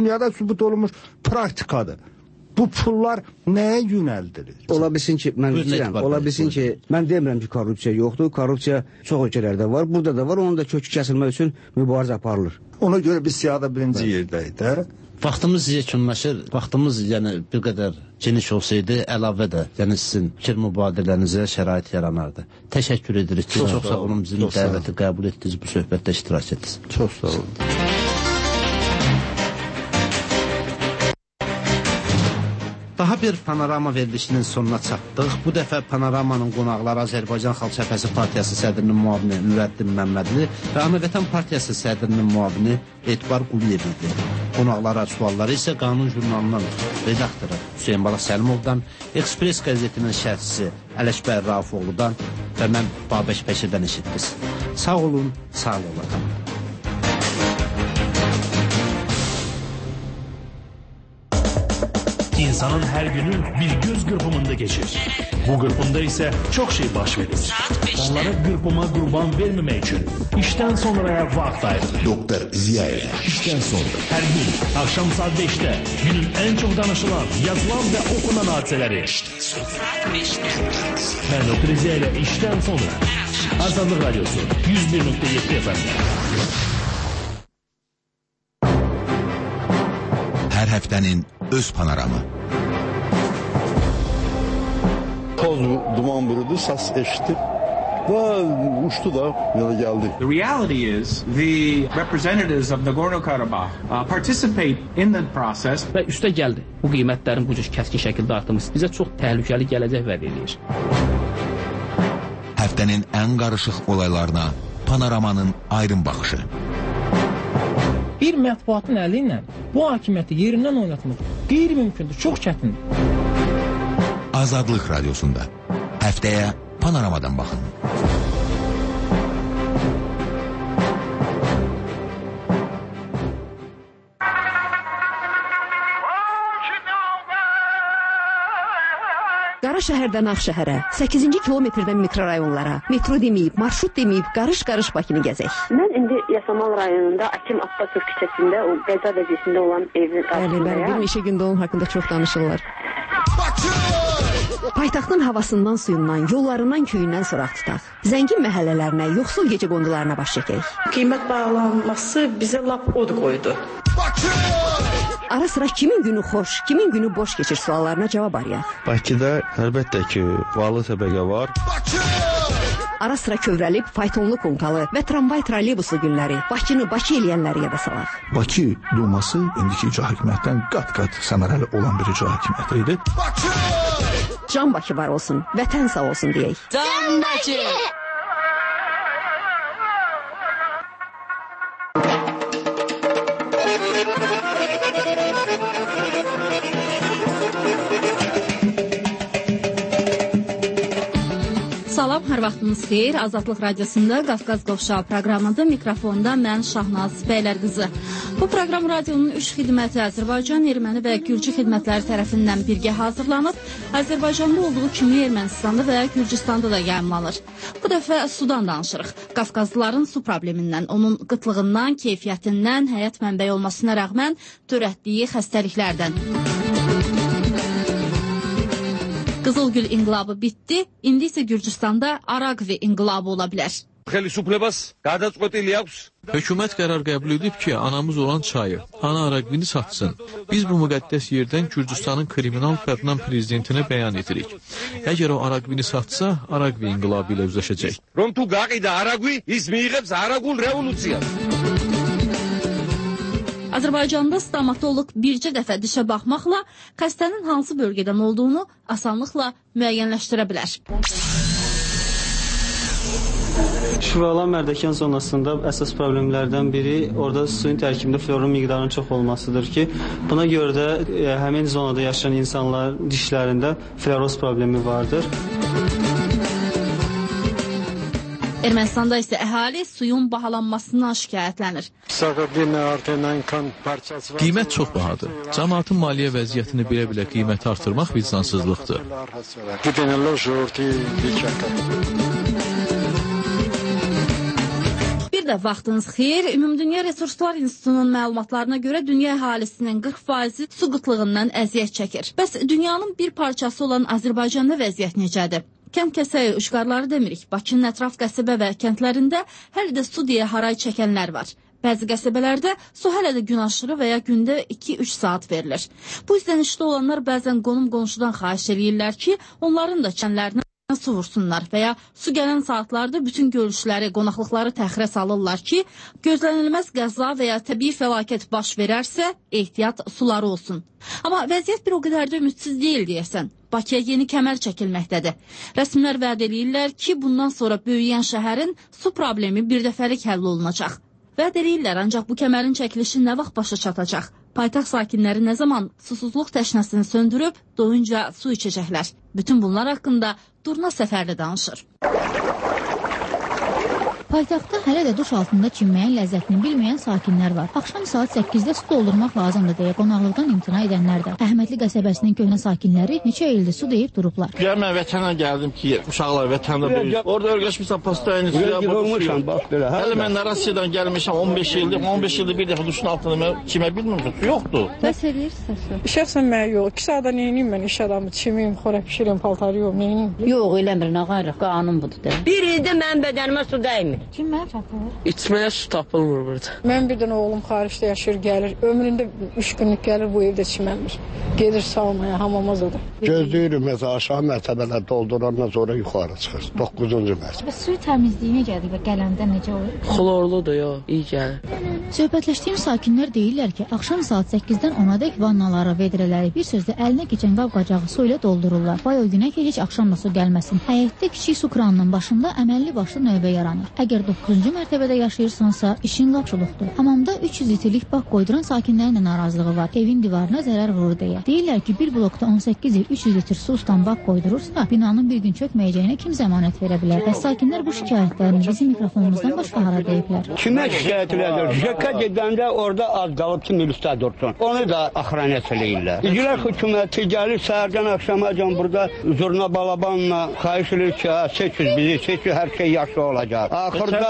dünyada sübut olunmuş praktikadır. Bu pullar nəyə yönəldirir? Ola bilsin ki, mən deyirəm, ola bilsin ki, mən demirəm ki, korrupsiya yoxdur. Korrupsiya çox ölkələrdə var, burada da var. Onun da kökü kəsilmək üçün mübarizə aparılır. Ona görə biz siyahıda birinci yerdəyik. Vaxtımız yekunlaşır, vaxtımız yəni bir qədər geniş olsaydı, əlavə də yəni sizin fikir mübadilərinizə şərait yaranardı. Təşəkkür edirik ki, çox sağ olun, bizim dəvəti qəbul etdiniz, bu söhbətdə iştirak etdiniz. Çox sağ olun. Daha bir panorama verilişinin sonuna çatdıq. Bu dəfə panoramanın qonaqları Azərbaycan Xalq Cəbhəsi Partiyası sədrinin müavini Nurəddin Məmmədli və Ana Vətən Partiyası sədrinin müavini Etibar Quliyev idi. Qonaqlara sualları isə Qanun jurnalının redaktoru Hüseyin Bala Səlimovdan, Ekspres qəzetinin şərhçisi Ələkbər Raufoğludan və mən Babək Bəşirdən eşitdiniz. Sağ olun, sağ olun. İnsanın her günü bir göz kırpımında geçir. Bu kırpımda ise çok şey baş verir. Onlara kırpıma kurban vermemek için işten sonraya vakit ayırır. Doktor Ziyaev. İşten sonra her gün akşam saat 5'te günün en çok danışılan, yazılan ve okunan hadiseleri. Ben Doktor Ziyaev işten sonra. Azadlık Radyosu 101.7 efendim. Her haftanın öz panoramı. Toz duman bürüdü, sas eşitip ve uçtu da yola geldi. The reality is the representatives of Nagorno-Karabakh participate in the process. Və üstə gəldi. Bu qiymətlərin bu cür kəskin şəkildə artımı bizə çox təhlükəli gələcək vəd edir. Haftanın en karışık olaylarına panoramanın ayrım bakışı. Bir mətbuatın əli ilə bu hakimiyyəti yerindən oynatmaq qeyri-mümkündür, çox çətindir. Azadlık Radyosu'nda haftaya panoramadan bakın. Qara şəhərdən Ağşəhərə, 8-ci kilometrdən mikrorayonlara, metro deməyib, marşrut deməyib, qarış-qarış Bakını gəzək. Mən indi Yasamal rayonunda Akim Abbasov küçəsində o qəza vəziyyətində olan evin qarşısındayım. Bəli, bir Meşə Gündoğan haqqında çox danışırlar. Paytaxtın havasından, suyundan, yollarından, köyündən soraq tutaq. Zəngin məhəllələrinə, yoxsul gecəqondularına baş çəkək. Qiymət bağlanması bizə lap od qoydu. Ara sıra kimin günü xoş, kimin günü boş keçir suallarına cavab arayaq. Bakıda əlbəttə ki, varlı təbəqə var. Ara sıra kövrəlib faytonlu konkalı və tramvay trolleybusu günləri Bakını Bakı eləyənləri yada salaq. Bakı Duması indiki icra hakimiyyətdən qat-qat səmərəli olan bir icra hakimiyyəti idi. Can Bakı var olsun, vətən sağ olsun deyək. Can Bakı! Salam, hər vaxtınız xeyir. Azadlıq Radyosunda Qafqaz Qovşağı proqramında mikrofonda mən Şahnaz Bəylərqızı. Bu proqram radionun 3 xidməti Azərbaycan, Erməni və Gürcü xidmətləri tərəfindən birgə hazırlanıb, Azərbaycanda olduğu kimi Ermənistanda və Gürcüstanda da yayımlanır. Bu dəfə sudan danışırıq. Qafqazlıların su problemindən, onun qıtlığından, keyfiyyətindən, həyat mənbəyi olmasına rəğmən törətdiyi xəstəliklərdən. Qızılgül inqilabı bitdi, indi isə Gürcüstanda Araqvi inqilabı ola bilər. Hökumət qərar qəbul edib ki, anamız olan çayı, ana Araqvini satsın. Biz bu müqəddəs yerdən Gürcüstanın kriminal qadından prezidentinə bəyan edirik. Əgər o Araqvini satsa, Araqvi inqilabı ilə üzləşəcək. Azərbaycanda stomatoloq bircə dəfə dişə baxmaqla xəstənin hansı bölgədən olduğunu asanlıqla müəyyənləşdirə bilər. Şüvəlan Mərdəkan zonasında əsas problemlərdən biri orada suyun tərkibində florun miqdarının çox olmasıdır ki, buna görə də həmin zonada yaşayan insanlar dişlərində fluoroz problemi vardır. Ermənistanda isə əhali suyun bahalanmasından şikayətlənir. Qiymət çox bahadır. Cəmaatın maliyyə vəziyyətini bilə-bilə qiyməti artırmaq vicdansızlıqdır. Bir də vaxtınız xeyir. Ümumdünya Resurslar İnstitutunun məlumatlarına görə dünya əhalisinin 40% su qıtlığından əziyyət çəkir. Bəs dünyanın bir parçası olan Azərbaycanda vəziyyət necədir? Kənd kəsəyi ucqarları demirik. Bakının ətraf qəsəbə və kəndlərində hələ də su deyə haray çəkənlər var. Bəzi qəsəbələrdə su hələ də gün aşırı və ya gündə 2-3 saat verilir. Bu izlənişdə olanlar bəzən qonum-qonşudan xahiş edirlər ki, onların da kəndlərinə su vursunlar və ya su gələn saatlarda bütün görüşləri, qonaqlıqları təxirə salırlar ki, gözlənilməz qəza və ya təbii fəlakət baş verərsə, ehtiyat suları olsun. Amma vəziyyət bir o qədər də ümidsiz deyil deyəsən. Bakıya yeni kəmər çəkilməkdədir. Rəsmilər vəd edirlər ki, bundan sonra böyüyən şəhərin su problemi birdəfəlik həll olunacaq. Vəd edirlər, ancaq bu kəmərin çəkilişi nə vaxt başa çatacaq? Paytaxt sakinləri nə zaman susuzluq təşnəsini söndürüb, doyunca su içəcəklər? Bütün bunlar haqqında Durna Səfərli danışır. Paytaxtda hələ də duş altında çimməyin ləzzətini bilməyən sakinlər var. Axşam saat 8-də su doldurmaq lazımdır deyə qonaqlıqdan imtina edənlər də. Əhmədli qəsəbəsinin köhnə sakinləri neçə ildir su deyib durublar. Mən vətənə gəldim ki, uşaqlar vətəndə böyüyür. Orada örgəşmişəm postayını suya baxmışam. Hələ mən Narasiyadan gəlmişəm 15 ildir. 15 ildir bir dəfə duşun altında mən çimə bilmirəm. Su yoxdur. Bəs eləyirsən su? Şəxsən mən yox. 2 saata neyiniyim mən iş adamı, çimiyim, xora pişirim, paltarı yox, neyiniyim? Yox, eləmir, nə qayrıq, qanun budur da. Bir ildir mən bədənimə su dəymir. Kimə çatır? İçməyə su tapılmır burada. Mən bir dənə oğlum xaricdə yaşayır, gəlir. Ömründə 3 günlük gəlir, bu evdə çiməmir. Gedir saunaya, hamama zadır. Gözləyirik, məsələn, aşağı mərtəbələr doldurandan sonra yuxarı çıxır. 9-cu mərtəbə. Su təmizliyi necədir və gələndə necə olur? Xlorludur, yox, iyi gəlir. Söhbətləşdiyim sakinlər deyirlər ki, axşam saat 8-dən 10-adək vannaları, vedrələri, bir sözlə əlinə keçən qab-qacağı su ilə doldururlar. Vay o günə ki, heç axşam da su gəlməsin. Həyətdə kiçik su kranının başında əməlli başlı növbə yaranır. Əgər 9-cu mərtəbədə yaşayırsansa, işin lapşuluqdur. Hamamda 300 litrlik bak qoyduran sakinlərin də narazılığı var. Evin divarına zərər vurur deyə. Deyirlər ki, bir blokda 18 il 300 litr su ustan bak qoydurursa, binanın bir gün çökməyəcəyinə kim zəmanət verə bilər? Və sakinlər bu şikayətlərini bizim mikrofonumuzdan başqa hara deyiblər. Kimə şikayət edir? JK gedəndə orada az qalıb ki, milislər dursun. Onu da axranət eləyirlər. İcra hökuməti gəlir səhərdən axşamacan burada zurna balabanla xahiş edir ki, seçiz bizi, seçiz hər şey yaxşı olacaq. Axırda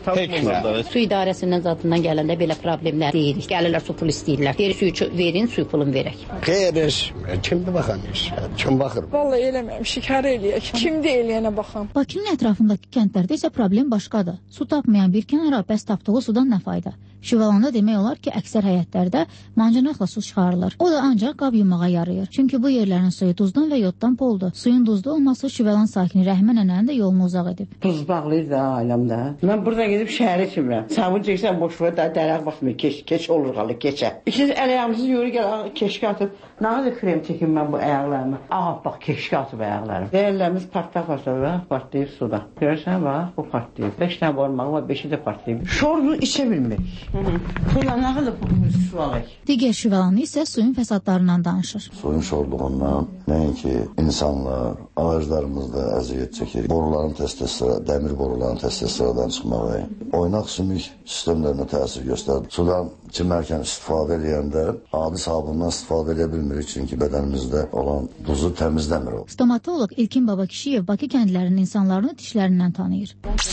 su idarəsindən zatından gələndə belə problemlər deyirik. Gəlirlər su pul istəyirlər. Deyir suyu verin, suyu pulunu verək. Xeyr, kimdir baxan iş? Kim baxır? Vallahi eləməm, şikayət eləyək. Kimdir eləyənə baxan? Bakının ətrafındakı kəndlərdə isə problem başqadır. Su tapmayan bir kənara bəs tapdığı sudan nə fayda? Şüvalanda demək olar ki, əksər həyətlərdə mancanaqla su çıxarılır. O da ancaq qab yumağa yarayır. Çünki bu yerlərin suyu duzdan və yoddan poldur. Suyun duzlu olması Şüvalan sakini Rəhmə nənənin də yolunu uzaq edib. Duz bağlayır da ailəmdə. Mən buradan gedib şəhərə çimirəm. Sabun çəksən boş ver, dərəq baxmır, keç olur qalı, keçə. İkiniz əl-ayağımızı yürü gəl, keşkə atıb. Nə qədər krem çəkim mən bu ayaqlarımı? Aha, bax, keşkə atıb ayaqlarım. Deyirlərimiz partlaq var sonra, partlayıb suda. Görürsən, bax, bu partlayıb. 5 dənə barmaq var, 5-i də partlayıb. Şorunu içə bilmir. Sonra nə qədər su alır? Digər Şüvalanlı isə suyun fəsadlarından danışır. Suyun şorluğundan nəinki insanlar, ağaclarımızda əziyyət çəkir. Boruların dəmir boruların təstəsiradan çıxmağı, oynaq sümük sistemlərinə təsir göstərir. Sudan çimərkən istifadə edəndə adi sabundan istifadə edə bilmirik, çünki bədənimizdə olan duzu təmizləmir o. Stomatolog İlkin Babakişiyev Bakı kəndlərinin insanlarını dişlərindən tanıyır.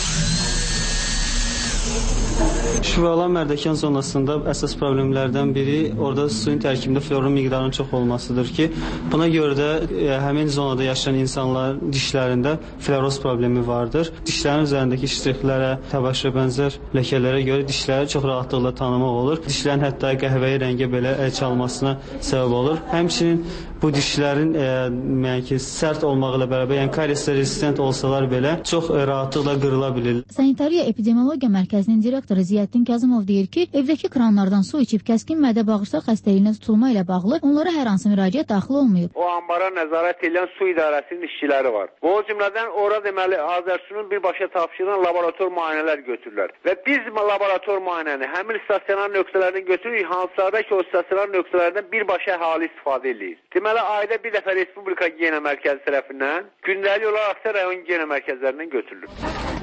Şüvalan Mərdəkan zonasında əsas problemlərdən biri orada suyun tərkibində florun miqdarının çox olmasıdır ki, buna görə də həmin zonada yaşayan insanlar dişlərində fluoroz problemi vardır. Dişlərin üzərindəki ştrixlərə, təbaşirə bənzər ləkələrə görə dişləri çox rahatlıqla tanımaq olur. Dişlərin hətta qəhvəyi rəngə belə əl çalmasına səbəb olur. Həmçinin bu dişlərin sərt olmağı ilə bərabər, yəni kariesə rezistent olsalar belə çox rahatlıqla qırıla bilir. Sanitariya Epidemiologiya Mərkəzinin direktoru Ziyəddin Kazımov deyir ki, evdəki kranlardan su içib kəskin mədə-bağırsaq xəstəliyinə tutulma ilə bağlı onlara hər hansı müraciət daxil olmayıb. O ambara nəzarət edən su idarəsinin işçiləri var. Bu o cümlədən ora deməli Azərsunun birbaşa tapşırılan laborator müayinələr götürürlər. Və biz laborator müayinəni həmin stasionar nöqtələrdən götürürük, hansılarda ki o stasionar nöqtələrdən birbaşa əhali istifadə edir. Deməli ayda bir dəfə Respublika Gigiyena Mərkəzi tərəfindən gündəlik olaraq rayon gigiyena mərkəzlərindən götürülür.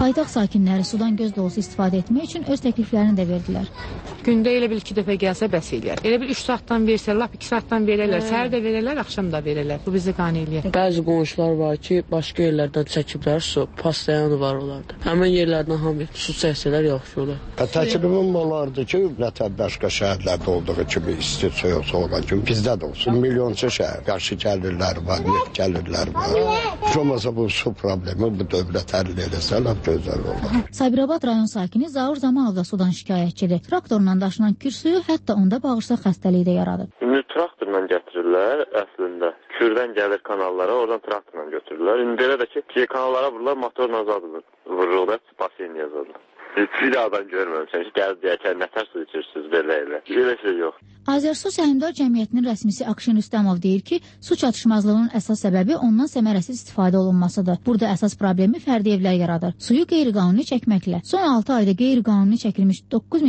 Paytaxt sakinləri sudan göz dolusu istifadə etmək üçün öz təkliflərini də verdilər. Gündə elə bil 2 dəfə gəlsə bəs eləyər. Elə bil 3 saatdan versə, lap 2 saatdan verərlər. Səhər də verərlər, axşam da verərlər. Bu bizi qane eləyər. Bəzi qonşular var ki, başqa yerlərdən çəkiblər su, pastayanı var onlarda. Həmin yerlərdən hamı su çəksələr yaxşı olar. Təklifim olardı ki, nətər başqa şəhərlərdə olduğu kimi isti su yoxsa olan kimi bizdə də olsun. Milyonçu şəhər, qarşı gəlirlər var, neft gəlirlər var. Heç olmasa bu su problemi bu dövlət həll eləsə, lap gözəl olar. Sabirabad rayon sakini Zaur Zamanov da sudan şikayətçidir. Traktorla daşınan kür suyu hətta onda bağırsaq xəstəliyi də yaradır. İndi traktorla gətirirlər əslində. Kürdən gəlir kanallara, oradan traktorla götürürlər. İndi belə də ki, kanallara vururlar, motorla zadılır. Vururlar, basen yazırlar. Bir adam görməmişəm ki, gəlib deyəkən nətər su içirsiniz belə elə. Elə şey yox. Azərsu Səhmdar Cəmiyyətinin rəsmisi Akşin Rüstəmov deyir ki, su çatışmazlığının əsas səbəbi ondan səmərəsiz istifadə olunmasıdır. Burada əsas problemi fərdi evlər yaradır. Suyu qeyri-qanuni çəkməklə. Son 6 ayda qeyri-qanuni çəkilmiş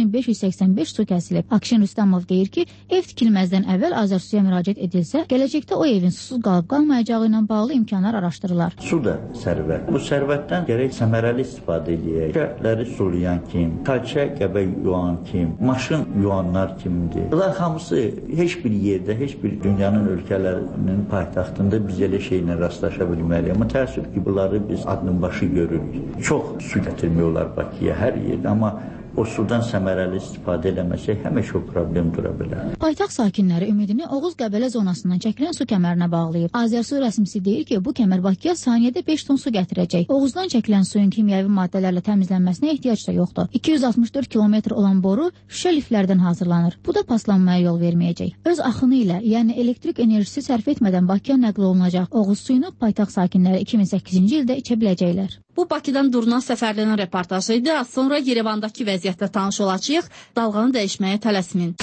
9585 su kəsilib. Akşin Rüstəmov deyir ki, ev tikilməzdən əvvəl Azərsuya müraciət edilsə, gələcəkdə o evin susuz qalıb qalmayacağı ilə bağlı imkanlar araşdırırlar. Su da sərvət. Bu sərvətdən gərək səmərəli istifadə edək. Şəhərləri sulayan kim, kalçə qəbə yuan kim, maşın yuanlar kimdir. Bunlar hamısı heç bir yerdə, heç bir dünyanın ölkələrinin paytaxtında biz elə şeylə rastlaşa bilməliyik. Amma təəssüf ki, bunları biz adının başı görürük. Çox su gətirmək olar Bakıya hər yerdə, amma o sudan səmərəli istifadə eləməsək həmişə o problem dura bilər. Paytaxt sakinləri ümidini Oğuz-Qəbələ zonasından çəkilən su kəmərinə bağlayıb. Azərsu rəsmisi deyir ki, bu kəmər Bakıya saniyədə 5 ton su gətirəcək. Oğuzdan çəkilən suyun kimyəvi maddələrlə təmizlənməsinə ehtiyac da yoxdur. 264 kilometr olan boru şüşə liflərdən hazırlanır. Bu da paslanmaya yol verməyəcək. Öz axını ilə, yəni elektrik enerjisi sərf etmədən Bakıya nəql olunacaq Oğuz suyunu paytaxt sakinləri 2008-ci ildə içə biləcəklər. Bu Bakıdan Durna Səfərlinin reportajı idi. Az sonra Yerevandakı vəziyyətlə tanış olacağıq. Dalğanı dəyişməyə tələsmin.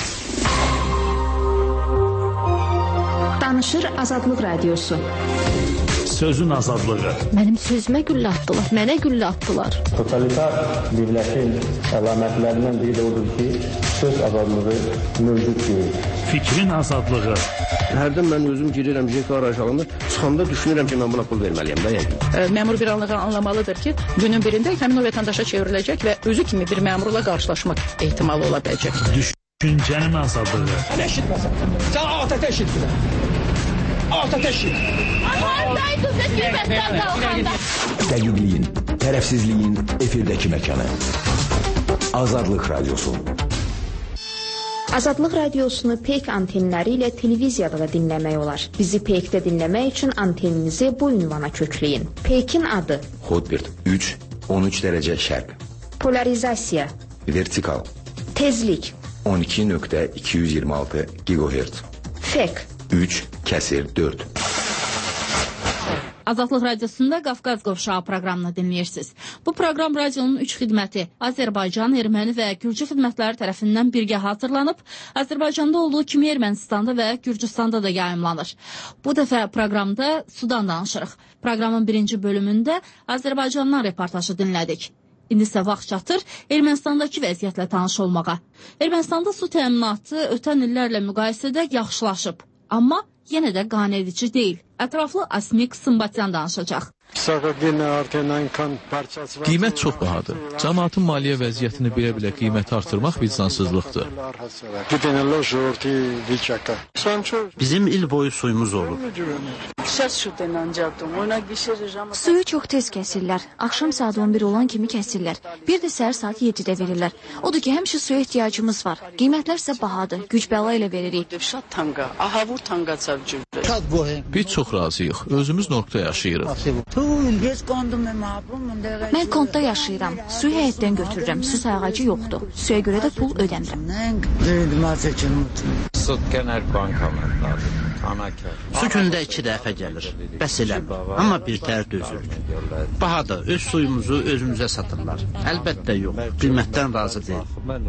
Danışır Azadlıq Radiosu. Sözün azadlığı. Mənim sözümə güllə atdılar, mənə güllə atdılar. Totalitar birləşin əlamətlərindən biri də odur ki, söz azadlığı mövcud deyil. Fikrin azadlığı. Hərdən mən özüm girirəm JK arayışlarında, çıxanda düşünürəm ki, mən buna pul verməliyəm də yəqin. Məmur bir anlığa anlamalıdır ki, günün birində həmin o vətəndaşa çevriləcək və özü kimi bir məmurla qarşılaşmaq ehtimalı ola biləcək. Düşüncənin azadlığı. Sən eşitməsən. Sən atət eşitmirəm. Atət eşit. Dəqiqliyin, tərəfsizliyin efirdəki məkanı. Azadlıq Radiosu. Azadlıq Radiosunu PEK antenləri ilə televiziyada da dinləmək olar. Bizi PEK-də dinləmək üçün anteninizi bu ünvana kökləyin. PEK-in adı Hotbird 3, 13 dərəcə şərq. Polarizasiya. Vertikal. Tezlik. 12.226 GHz. FEK. 3/4. Azadlıq Radiosunda Qafqaz Qovşağı proqramını dinləyirsiniz. Bu proqram radionun 3 xidməti Azərbaycan, Erməni və Gürcü xidmətləri tərəfindən birgə hazırlanıb, Azərbaycanda olduğu kimi Ermənistanda və Gürcüstanda da yayımlanır. Bu dəfə proqramda sudan danışırıq. Proqramın 1-ci bölümündə Azərbaycandan reportajı dinlədik. İndi isə vaxt çatır Ermənistandakı vəziyyətlə tanış olmağa. Ermənistanda su təminatı ötən illərlə müqayisədə yaxşılaşıb, amma yenə də qane edici deyil. Ətraflı Asmik Sımbatyan danışacaq. Qiymət çox bahadır. Cəmaatın maliyyə vəziyyətini bilə-bilə qiymət artırmaq vicdansızlıqdır. Bizim il boyu suyumuz olub. Suyu çox tez kəsirlər. Axşam saat 11 olan kimi kəsirlər. Bir də səhər saat 7-də verirlər. Odur ki, həmişə suya ehtiyacımız var. Qiymətlər isə bahadır. Güc bəla ilə veririk. Biz çox razıyıq. Özümüz Norqda yaşayırıq. Mən Kondda yaşayıram. Suyu həyətdən götürürəm. Su sayğacı yoxdur. Suya görə də pul ödəmirəm. Su gündə 2 dəfə gəlir. Bəs eləmir. Amma bir tər dözürük. Bahadır. Öz suyumuzu özümüzə satırlar. Əlbəttə yox. Qiymətdən razı deyil.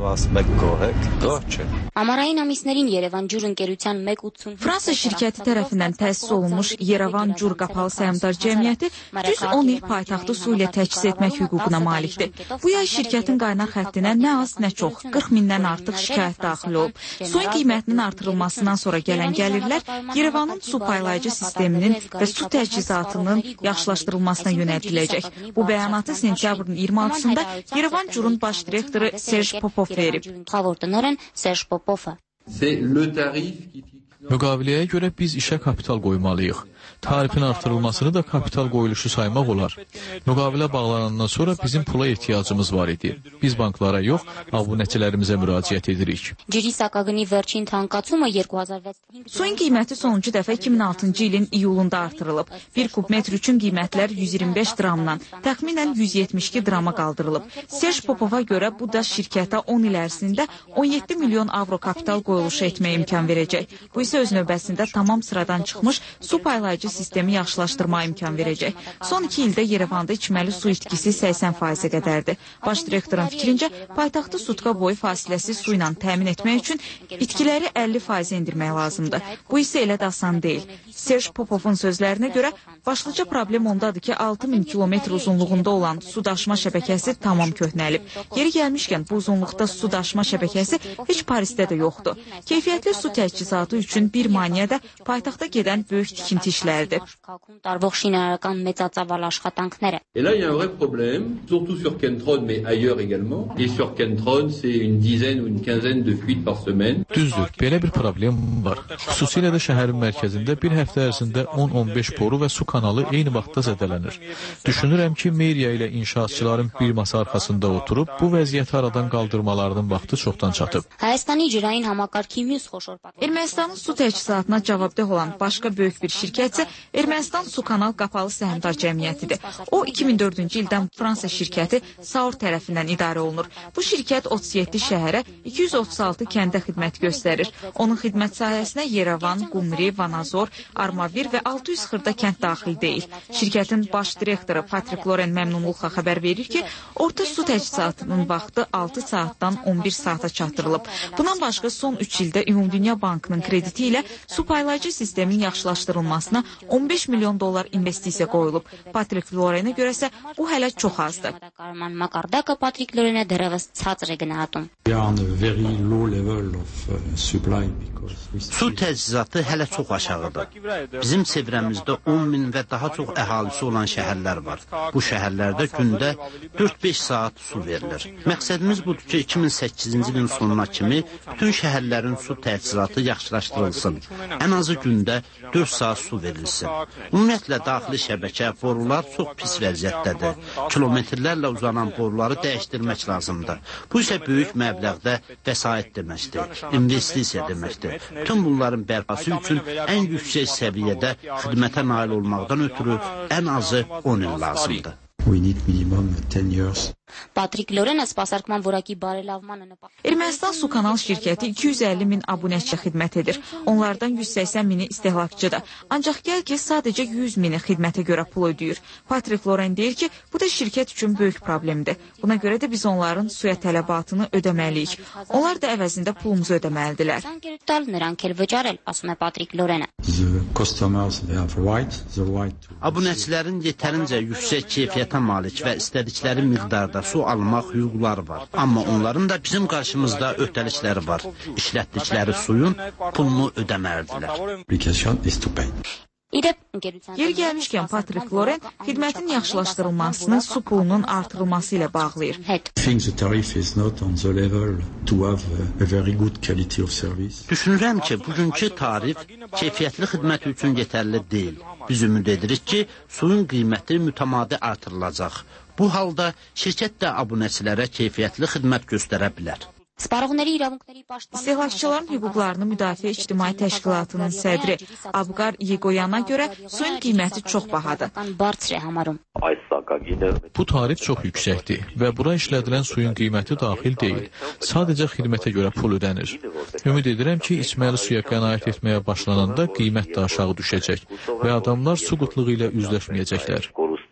Fransa şirkəti tərəfindən təsis olunmuş Yerevan Cür Qapalı Səhmdar Cəmiyyəti düz 10 il paytaxtı su ilə təchiz etmək hüququna malikdir. Bu yay şirkətin qaynar xəttinə nə az, nə çox 40 mindən artıq şikayət daxil olub. Suyun qiymətinin artırılmasından sonra gələn gəlirlər Yerevanın su paylayıcı sisteminin və su təchizatının yaxşılaşdırılmasına yönəldiləcək. Bu bəyanatı sentyabrın 26-sında Yerevan Cur'un baş direktoru Serj Popov verib. Müqaviləyə görə biz işə kapital qoymalıyıq. Tarifin artırılmasını da kapital qoyuluşu saymaq olar. Müqavilə bağlanandan sonra bizim pula ehtiyacımız var idi. Biz banklara yox, abunəçilərimizə müraciət edirik. Suyun qiyməti sonuncu dəfə 2006-cı ilin iyulunda artırılıb. 1 kubmetr üçün qiymətlər 125 dramdan, təxminən 172 drama qaldırılıb. Serj Popova görə bu da şirkətə 10 il ərzində 17 milyon avro kapital qoyuluşu etməyə imkan verəcək. Bu isə öz növbəsində tamam sıradan çıxmış su paylayıcı sistemi yaxşılaşdırmağa imkan verəcək. Son 2 ildə Yerevanda içməli su itkisi 80%-ə qədərdir. Baş direktorun fikrincə, paytaxtı sutka boyu fasiləsi su ilə təmin etmək üçün itkiləri 50% endirmək lazımdır. Bu isə elə də asan deyil. Serj Popovun sözlərinə görə, başlıca problem ondadır ki, 6000 kilometr uzunluğunda olan su daşıma şəbəkəsi tamam köhnəlib. Yeri gəlmişkən, bu uzunluqda su daşıma şəbəkəsi heç Parisdə də yoxdur. Keyfiyyətli su təchizatı üçün bir maneə də paytaxta gedən böyük tikinti işləridir. Et là, il y a un vrai problème, surtout sur Kentron, mais ailleurs également. Et sur Kentron, c'est une dizaine ou une quinzaine de fuites par semaine. Düzdür, belə bir problem var. Xüsusilə də şəhərin mərkəzində bir həftə ərzində 10-15 boru və su kanalı eyni vaxtda zədələnir. Düşünürəm ki, meriya ilə inşaatçıların bir masa arxasında oturub bu vəziyyəti aradan qaldırmalarının vaxtı çoxdan çatıb. Ermənistanın su təchizatına cavabdeh olan başqa böyük bir şirkət isə Ermənistan Su Kanal Qapalı Səhmdar Cəmiyyətidir. O, 2004-cü ildən Fransa şirkəti Saur tərəfindən idarə olunur. Bu şirkət 37 şəhərə, 236 kəndə xidmət göstərir. Onun xidmət sahəsinə Yerevan, Qumri, Vanazor, Armavir və 600 xırda kənd daxil deyil. Şirkətin baş direktoru Patrik Loren məmnunluqla xəbər verir ki, orta su təchizatının vaxtı 6 saatdan 11 saata çatdırılıb. Bundan başqa son 3 ildə Ümumdünya Bankının krediti ilə su paylayıcı sistemin yaxşılaşdırılmasına 15 milyon dolar investisiya qoyulub. Patrik Lorenə görə isə bu hələ çox azdır. Su təchizatı hələ çox aşağıdır. Bizim çevrəmizdə 10 min və daha çox əhalisi olan şəhərlər var. Bu şəhərlərdə gündə 4-5 saat su verilir. Məqsədimiz budur ki, 2008-ci ilin sonuna kimi bütün şəhərlərin su təchizatı yaxşılaşdırılsın. Ən azı gündə 4 saat su verilsin. Ümumiyyətlə, daxili şəbəkə, borular çox pis vəziyyətdədir. Kilometrlərlə uzanan boruları dəyişdirmək lazımdır. Bu isə böyük məbləğdə vəsait deməkdir, investisiya deməkdir. Tüm bunların bərpası üçün ən yüksək səviyyədə xidmətə nail olmaqdan ötürü ən azı 10 il lazımdır. Ermənistan Su Kanal şirkəti 250 min abunəçiyə xidmət edir. Onlardan 180 mini istehlakçıdır. Ancaq gəl ki, sadəcə 100 mini xidmətə görə pul ödəyir. Patrik Loren deyir ki, bu da şirkət üçün böyük problemdir. Buna görə də biz onların suya tələbatını ödəməliyik. Onlar da əvəzində pulumuzu ödəməlidirlər. Abunəçilərin yetərincə yüksək keyfiyyətə malik və istədikləri miqdarda su almaq hüquqları var. Amma onların da bizim qarşımızda öhdəlikləri var. İşlətdikləri suyun pulunu ödəməlidirlər. Yeri gəlmişkən Patrik Loren xidmətin yaxşılaşdırılmasını su pulunun artırılması ilə bağlayır. Düşünürəm ki, bugünkü tarif keyfiyyətli xidmət üçün yetərli deyil. Biz ümid edirik ki, suyun qiyməti mütəmadi artırılacaq. Bu halda şirkət də abunəçilərə keyfiyyətli xidmət göstərə bilər. İstehlakçıların hüquqlarını müdafiə ictimai təşkilatının sədri Abqar Yegoyana görə suyun qiyməti çox bahadır. Bu tarif çox yüksəkdir və bura işlədilən suyun qiyməti daxil deyil. Sadəcə xidmətə görə pul ödənir. Ümid edirəm ki, içməli suya qənaət etməyə başlananda qiymət də aşağı düşəcək və adamlar su qıtlığı ilə üzləşməyəcəklər.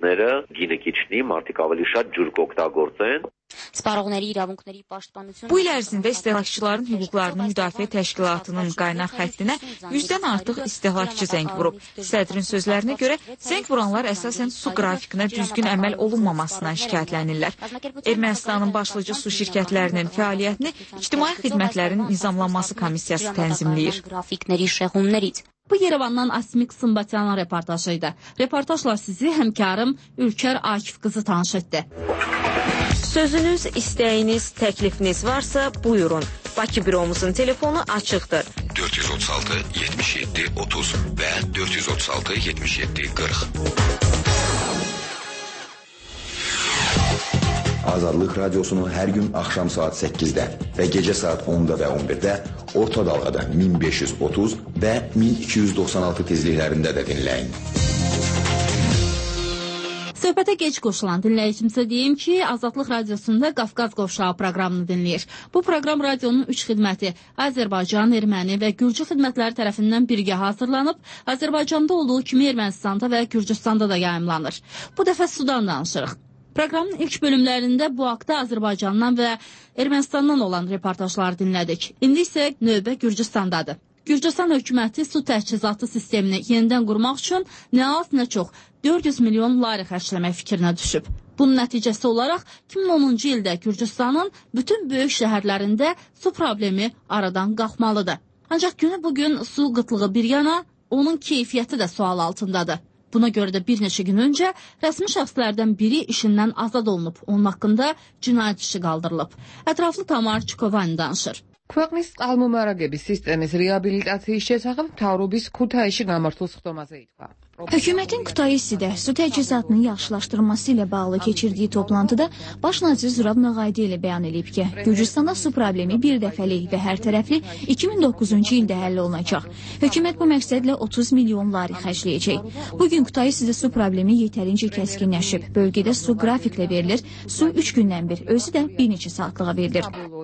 Bu il ərzində istehlakçıların hüquqlarını müdafiə təşkilatının qaynaq xəttinə 100-dən artıq istehlakçı zəng vurub. Sədrin sözlərinə görə zəng vuranlar əsasən su qrafikinə düzgün əməl olunmamasından şikayətlənirlər. Ermənistanın başlıca su şirkətlərinin fəaliyyətini İctimai Xidmətlərin Nizamlanması Komissiyası tənzimləyir. Bu Yerevandan Asmik Sımbatyanın reportajıydı. Reportajlar sizi həmkarım Ülker Akif qızı tanış etdi. Sözünüz, istəyiniz, təklifiniz varsa buyurun. Bakı büromuzun telefonu açıqdır. 436 77 30 və 436 77 40. Azadlıq Radiosunu hər gün axşam saat 8-də və gecə saat 10-da və 11-də orta dalğada 1530 və 1296 tezliklərində də dinləyin. Söhbətə gec qoşulan dinləyicimizə deyim ki, Azadlıq Radiosunda Qafqaz Qovşağı proqramını dinləyir. Bu proqram radionun 3 xidməti Azərbaycan, Erməni və Gürcü xidmətləri tərəfindən birgə hazırlanıb, Azərbaycanda olduğu kimi Ermənistanda və Gürcüstanda da yayımlanır. Bu dəfə Sudan danışırıq. Proqramın ilk bölümlərində bu haqda Azərbaycandan və Ermənistandan olan reportajları dinlədik. İndi isə növbə Gürcüstandadır. Gürcüstan hökuməti su təchizatı sistemini yenidən qurmaq üçün nə az nə çox 400 milyon lari xərcləmək fikrinə düşüb. Bunun nəticəsi olaraq 2010-cu ildə Gürcüstanın bütün böyük şəhərlərində su problemi aradan qalxmalıdır. Ancaq günü bugün su qıtlığı bir yana, onun keyfiyyəti də sual altındadır. Buna görə də bir neçə gün öncə rəsmi şəxslərdən biri işindən azad olunub, onun haqqında cinayət işi qaldırılıb. Ətraflı Tamar Çikovani danışır. ქვეყნის წყალმომარაგების სისტემის რეაბილიტაციის შესახებ მთავრობის ქუთაისში გამართულ სხდომაზე ითქვა. Hökumətin Kutaisidə su təchizatının yaxşılaşdırılması ilə bağlı keçirdiyi toplantıda Baş nazir Zurab Nağaydiyev bəyan edib ki, Gürcüstanda su problemi bir dəfəlik və hər tərəfli 2009-cu ildə həll olunacaq. Hökumət bu məqsədlə 30 milyon lari xərcləyəcək. Bugün Kutaisidə su problemi yetərincə kəskinləşib. Bölgədə su qrafiklə verilir, su 3 gündən bir, özü də bir neçə saatlığa verilir.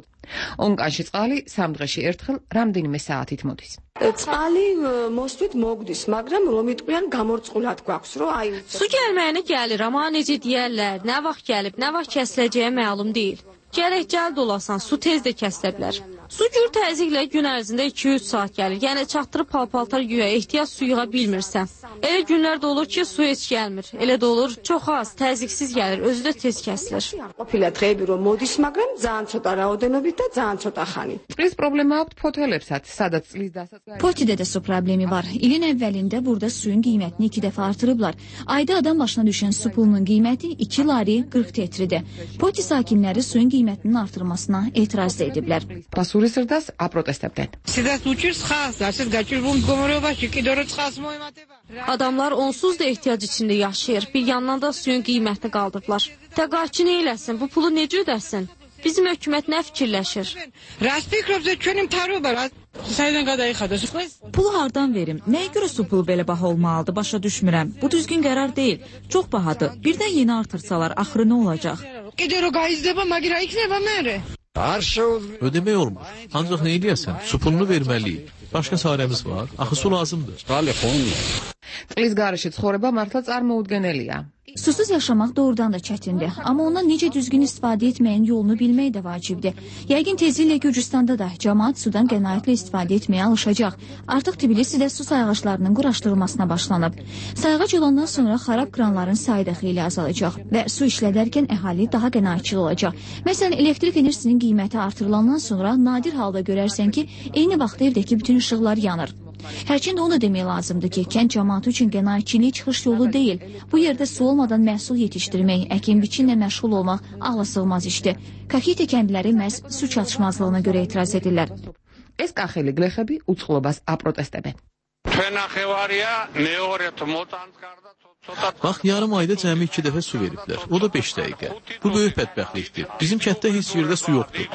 ონკანში წყალი 3 დღეში ერთხელ რამდენიმე საათით მოდის. წყალი მოსვით მოგდის, მაგრამ რომ იტყვიან გამორწყულად გვაქვს, რომ აი Su gəlməyinə gəlir, amma necə deyərlər, nə vaxt gəlib, nə vaxt kəsiləcəyi məlum deyil. Gərək cəld olasan, su tez də kəsilə bilər. Su gür təzyiqlə gün ərzində 2-3 saat gəlir. Yəni çatdırıb pal-paltar yuya ehtiyac su yığa bilmirsən. Elə günlər də olur ki, su heç gəlmir. Elə də olur, çox az, təzyiqsiz gəlir, özü də tez kəsilir. ყოფილა დღეები რომ მოდის, მაგრამ ძალიან ცოტა რაოდენობით და ძალიან ცოტა ხანი. წყლის პრობლემა აქვს ფოთოლებსაც, სადაც წყლის დასაწყისი. Potidə də su problemi var. İlin əvvəlində burada suyun qiymətini 2 dəfə artırıblar. Ayda adam başına düşən su pulunun qiyməti 2 lari 40 tetridir. Poti sakinləri suyun qiymətinin artırılmasına etiraz da ediblər. Pasuri zrdas aprotestabdən. Adamlar onsuz da ehtiyac içində yaşayır. Bir yandan da suyun qiymətini qaldırdılar. Təqaüdçü nə eləsin? Bu pulu necə ödəsin? Bizim hökumət nə fikirləşir? Pulu hardan verim? Nəyə görə su pulu belə baha olmalıdır? Başa düşmürəm. Bu düzgün qərar deyil. Çox bahadır. Birdən yeni artırsalar, axırı nə olacaq? Ödemək olmur. Ancaq nə eləyəsən? Su pulunu verməliyik. Başqa çarəmiz var. Axı su lazımdır. წყლის garaşı ცხოვრება მართლა წარმოუდგენელია. Susuz yaşamaq doğrudan da çətindir, amma ondan necə düzgün istifadə etməyin yolunu bilmək də vacibdir. Yəqin tezliklə Gürcüstanda da cəmaət sudan qənaətlə istifadə etməyə alışacaq. Artıq Tbilisidə su sayğaclarının quraşdırılmasına başlanıb. Sayğac olandan sonra xarab kranların sayı da xeyli azalacaq və su işlədərkən əhali daha qənaətçil olacaq. Məsələn, elektrik enerjisinin qiyməti artırılandan sonra nadir halda görərsən ki, eyni vaxtda evdəki bütün işıqlar yanır. Hərçində onu da demək lazımdır ki, kənd cəmaatı üçün qənaətçilik çıxış yolu deyil. Bu yerdə su olmadan məhsul yetişdirmək, əkin-biçinlə məşğul olmaq ağla sığmaz işdir. Kakite kəndləri məhz su çatışmazlığına görə etiraz edirlər. ეს კახელი გლეხები უწყლობას აპროტესტებენ. Bax, yarım ayda cəmi 2 dəfə su veriblər. O da 5 dəqiqə. Bu böyük bədbəxtlikdir. Bizim kənddə heç yerdə su yoxdur.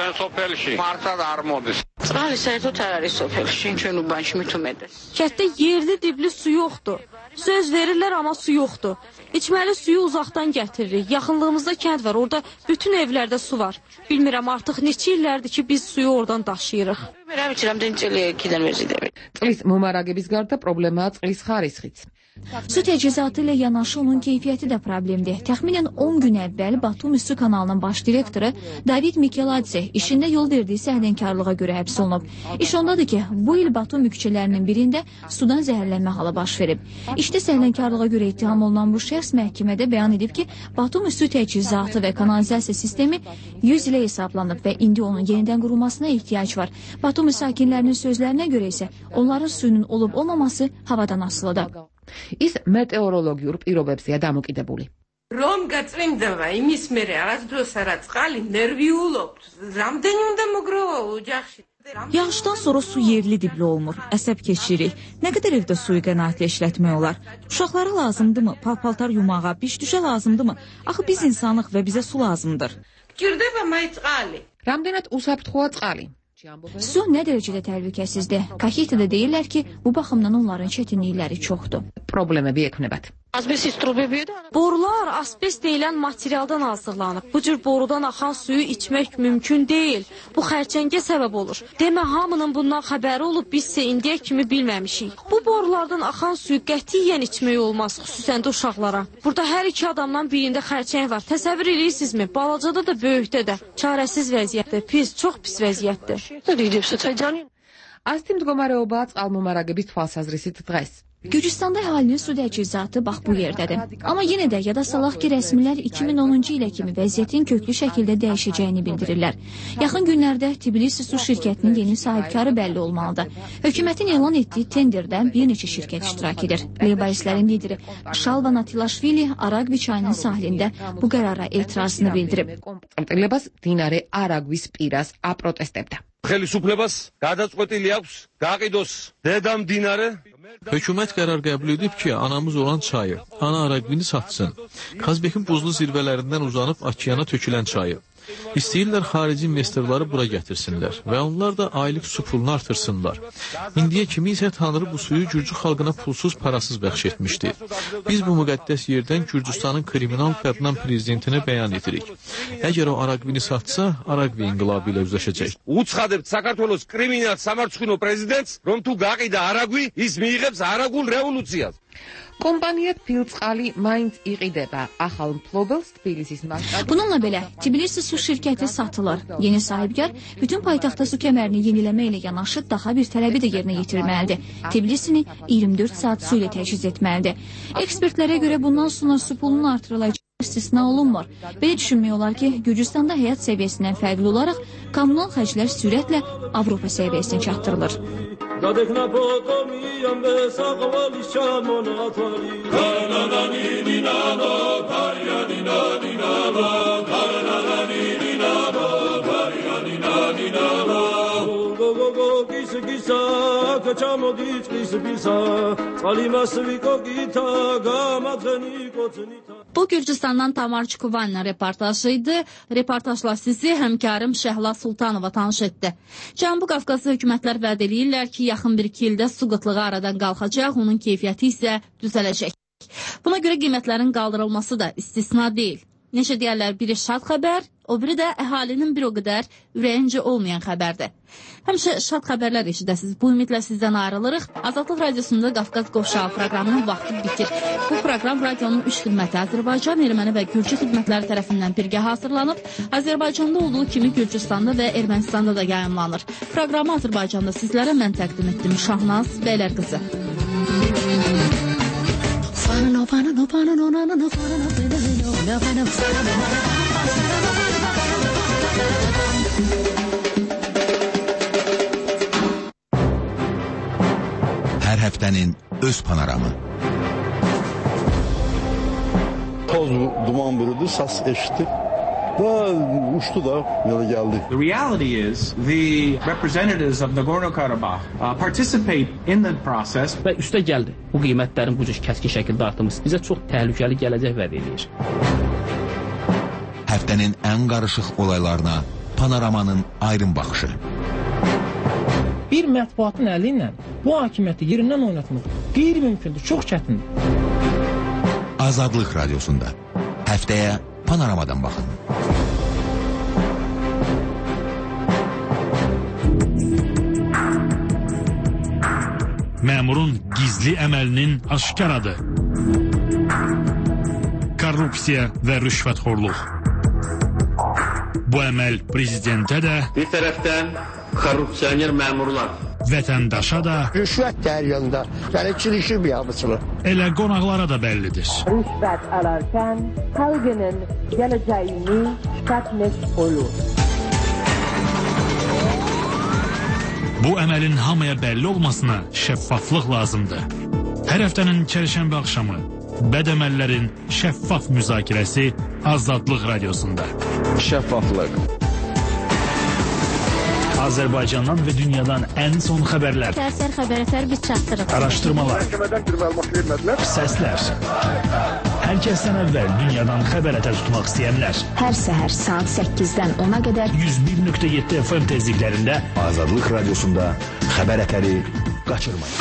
Kətdə yerli dibli su yoxdur. Söz verirlər, amma su yoxdur. İçməli suyu uzaqdan gətiririk. Yaxınlığımızda kənd var, orada bütün evlərdə su var. Bilmirəm, artıq neçə illərdir ki, biz suyu oradan daşıyırıq. წყლის მომარაგების გარდა პრობლემაა წყლის ხარისხიც. Su təchizatı ilə yanaşı onun keyfiyyəti də problemdir. Təxminən 10 gün əvvəl Batumi Su kanalının baş direktoru David Mikeladze işində yol verdiyi səhlənkarlığa görə həbs olunub. İş ondadır ki, bu il Batumi küçələrinin birində sudan zəhərlənmə halı baş verib. İşdə səhlənkarlığa görə ittiham olunan bu şəxs məhkəmədə bəyan edib ki, Batumi su təchizatı və kanalizasiya sistemi 100 ilə hesablanıb və indi onun yenidən qurulmasına ehtiyac var. Batumi sakinlərinin sözlərinə görə isə onların suyunun olub-olmaması havadan asılıdır. ის მეტეოროლოგიურ პირობებზეა დამოკიდებული. რომ გაწმენდება იმის მერე რაღაც დროს არა წყალი ნერვიულობთ. რამდენი უნდა მოგროვა ოჯახში? Yağışdan sonra su yerli dibli olmur, əsəb keçirik. Nə qədər evdə suyu qənaətlə işlətmək olar? Uşaqlara lazımdırmı? Paltar yumağa, biş düşə lazımdırmı? Axı biz insanıq və bizə su lazımdır. Gürdə və maytqali. Რამდენად უსაფრთხოა წყალი? Su nə dərəcədə təhlükəsizdir? Kakitədə deyirlər ki, bu baxımdan onların çətinlikləri çoxdur. Problemები ექმნებათ. Borular asbest deyilən materialdan hazırlanıb. Bu cür borudan axan suyu içmək mümkün deyil. Bu xərçəngə səbəb olur. Demə hamının bundan xəbəri olub, biz isə indiyə kimi bilməmişik. Bu borulardan axan suyu qətiyyən içmək olmaz, xüsusən də uşaqlara. Burada hər iki adamdan birində xərçəng var. Təsəvvür edirsinizmi? Balacada da, böyükdə də. Çarəsiz vəziyyətdir, pis, çox pis vəziyyətdir. Asti მდგომარეობაა წყალმომარაგების თვალსაზრისით დღეს. Gürcüstanda əhalinin su təchizatı bax bu yerdədir. Amma yenə də yada salaq ki, rəsmilər 2010-cu ilə kimi vəziyyətin köklü şəkildə dəyişəcəyini bildirirlər. Yaxın günlərdə Tbilisi Su şirkətinin yeni sahibkarı bəlli olmalıdır. Hökumətin elan etdiyi tenderdən bir neçə şirkət iştirak edir. Leybaistlərin lideri Şalva Natilaşvili Aragvi çayının sahilində bu qərara etirazını bildirib. Kompromitlებას დინარე არაგვის პირას აპროტესტებდა. ხელისუფლებას გადაწყვეტილი აქვს გაყიდოს დედა მდინარე. Hökumət qərar qəbul edib ki, anamız olan çayı, ana Aragvini satsın. Kazbekin buzlu zirvələrindən uzanıb okeana tökülən çayı. İstəyirlər xarici investorları bura gətirsinlər və onlar da aylıq su pulunu artırsınlar. İndiyə kimi isə Tanrı bu suyu Gürcü xalqına pulsuz, parasız bəxş etmişdi. Biz bu müqəddəs yerdən Gürcüstanın kriminal fərdnan prezidentinə bəyan edirik. Əgər o Aragvini satsa, Aragvi inqilabı ilə üzləşəcək. უცხადებთ საქართველოს კრიმინალ სამარცხვინო პრეზიდენტს, რომ თუ გაყიდა არაგვი, ის მიიღებს არაგულ რევოლუციას. Kompaniya Pilçqali maync iqidəbə axal mflobels Tbilisis masштаб. Bununla belə Tbilisi Su şirkəti satılır. Yeni sahibkar bütün paytaxtda su kəmərini yeniləmə ilə yanaşı daha bir tələbi də yerinə yetirməlidir. Tbilisini 24 saat su ilə təchiz etməlidir. Ekspertlərə görə bundan sonra su pulunun artırılacağı istisna olunmur. Belə düşünmək olar ki, Gürcüstanda həyat səviyyəsindən fərqli olaraq kommunal xərclər sürətlə Avropa səviyyəsinə çatdırılır. Bu Gürcüstandan Tamar Çukuvanla reportajıydı. Reportajla sizi həmkarım Şəhla Sultanova tanış etdi. Cənubi Qafqazda hökumətlər vəd edirlər ki, yaxın 1-2 ildə su qıtlığı aradan qalxacaq, onun keyfiyyəti isə düzələcək. Buna görə qiymətlərin qaldırılması da istisna deyil. Necə deyərlər, biri şad xəbər, o biri də əhalinin bir o qədər ürəyincə olmayan xəbərdir. Həmişə şad xəbərlər eşidəsiniz. Bu ümidlə sizdən ayrılırıq. Azadlıq Radiosunda Qafqaz Qovşağı proqramının vaxtı bitir. Bu proqram radionun 3 xidməti Azərbaycan, Erməni və Gürcü xidmətləri tərəfindən birgə hazırlanıb. Azərbaycanda olduğu kimi Gürcüstanda və Ermənistanda da yayımlanır. Proqramı Azərbaycanda sizlərə mən təqdim etdim. Şahnaz Bəylərqızı. Hər həftənin öz panoramı. Toz duman bürüdü, səs eşitdik. Və uçdu da, yola gəldi. The reality is the representatives of Nagorno-Karabakh participate in the process. Və üstə gəldi. Bu qiymətlərin bu cür kəskin şəkildə artımı bizə çox təhlükəli gələcək vəd edir. Həftənin ən qarışıq olaylarına panoramanın ayrım baxışı. Bir mətbuatın əli ilə bu hakimiyyəti yerindən oynatmaq qeyri-mümkündür, çox çətindir. Azadlıq Radiosunda həftəyə panoramadan baxın. məmurun gizli əməlinin aşkaradır. Korrupsiya və rüşvətxorluq. Bu əməl prezidentə də, bir tərəfdən korrupsioner məmurlar, vətəndaşa da, rüşvət dəryanında, yəni çilişib yabısını. Elə qonaqlara da bəllidir. Rüşvət alarkən xalqının gələcəyini şəkmək olur. Bu əməlin hamıya bəlli olmasına şəffaflıq lazımdır. Hər həftənin çərşənbə axşamı bəd əməllərin şəffaf müzakirəsi Azadlıq Radiosunda. Şəffaflıq. Azərbaycandan və dünyadan ən son xəbərlər. Səhər xəbərlər biz çatdırırıq. Araşdırmalar. Məhkəmədən bir məlumat vermədilər. Səslər. Hər kəsdən əvvəl dünyadan xəbər ətər tutmaq istəyənlər. Hər səhər saat 8-dən 10-a qədər 101.7 FM tezliklərində Azadlıq Radiosunda xəbər ətəri qaçırmayın.